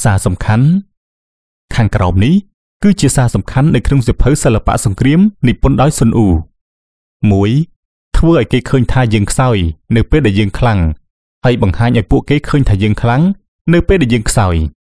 សារសំខាន់ខាងក្រោមនេះគឺជាសារសំខាន់នៅក្នុងសៀវភៅសិល្បៈសង្គ្រាមនិពន្ធដោយស៊ុនអ៊ូ 1. ធ្វើឲ្យគេឃើញថាយើងខ្សោយនៅពេលដែលយើងខ្លាំងហើយបង្ហាញឲ្យពួកគេឃើញថាយើងខ្លាំងនៅពេលដែលយើងខ្សោយ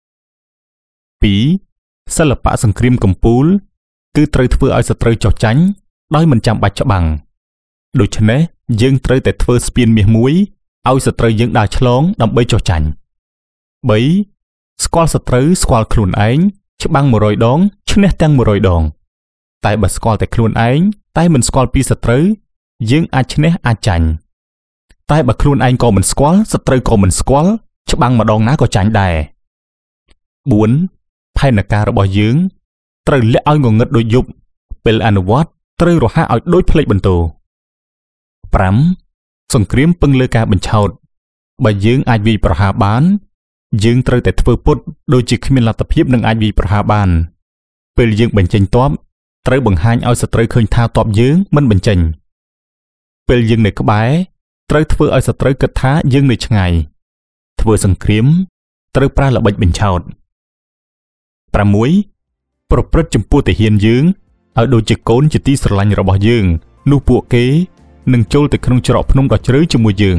2. សិល្បៈសង្គ្រាមកំពូលគឺត្រូវធ្វើឲ្យសត្រូវចុះចាញ់ដោយមិនចាំបាច់ច្បាំងដូច្នេះយើងត្រូវតែធ្វើស្ពានមាសមួយឲ្យសត្រូវយើងដើរឆ្លងដើម្បីចុះចាញ់ 3. ស្គាល់សត្រូវស្គាល់ខ្លួនឯងច្បាំង100 ដងឈ្នះទាំង100 ដងតែបើស្គាល់តែខ្លួនឯងតែមិនស្គាល់ពីសត្រូវយើងអាចឈ្នះអាចចាញ់តែបើខ្លួនឯងក៏មិនស្គាល់សត្រូវក៏មិនស្គាល់ច្បាំងម្ដងណាក៏ចាញ់ដែរ 4. ផែនការរបស់យើងត្រូវលាក់ឲ្យងងឹតដូចយប់ពេលអនុវត្តត្រូវរហ័សឲ្យដូចផ្លេចបន្ទោ 5. សង្គ្រាមពឹងលើការបញ្ឆោតបើយើងអាចវាយប្រហារបានយើងត្រូវតែធ្វើពុតដូចជាគ្មានលទ្ធភាពនឹងអាចវាយប្រហារបានពេលយើងបញ្ចេញទ័ពត្រូវបង្ហាញឲ្យសត្រូវឃើញថាទ័ពយើងមិនបញ្ចេញពេលយើងនៅក្បែរត្រូវធ្វើឲ្យសត្រូវគិតថាយើងនៅឆ្ងាយធ្វើសង្គ្រាមត្រូវប្រើល្បិចបញ្ឆោត 6. ប្រព្រឹត្តចំពោះទាហានយើងឲ្យដូចជាកូនជាទីស្រឡាញ់របស់យើងនោះពួកគេនឹងចូលទៅក្នុងច្រកភ្នំដ៏ជ្រៅជាមួយយើង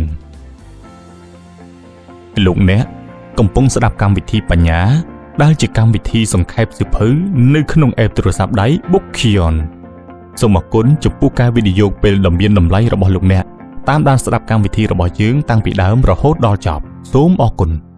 លោកអ្នកកំពុងស្ដាប់កម្មវិធីបញ្ញាដែលជាកម្មវិធីសង្ខេបសៀវភៅនៅក្នុងអេបទូរស័ព្ទដៃ Bookkion សូមអរគុណចំពោះការវិនិយោគពេលដ៏មានតម្លៃរបស់លោកអ្នកតាមដានស្ដាប់កម្មវិធីរបស់យើងតាំងពីដើមរហូតដល់ចប់សូមអរគុណ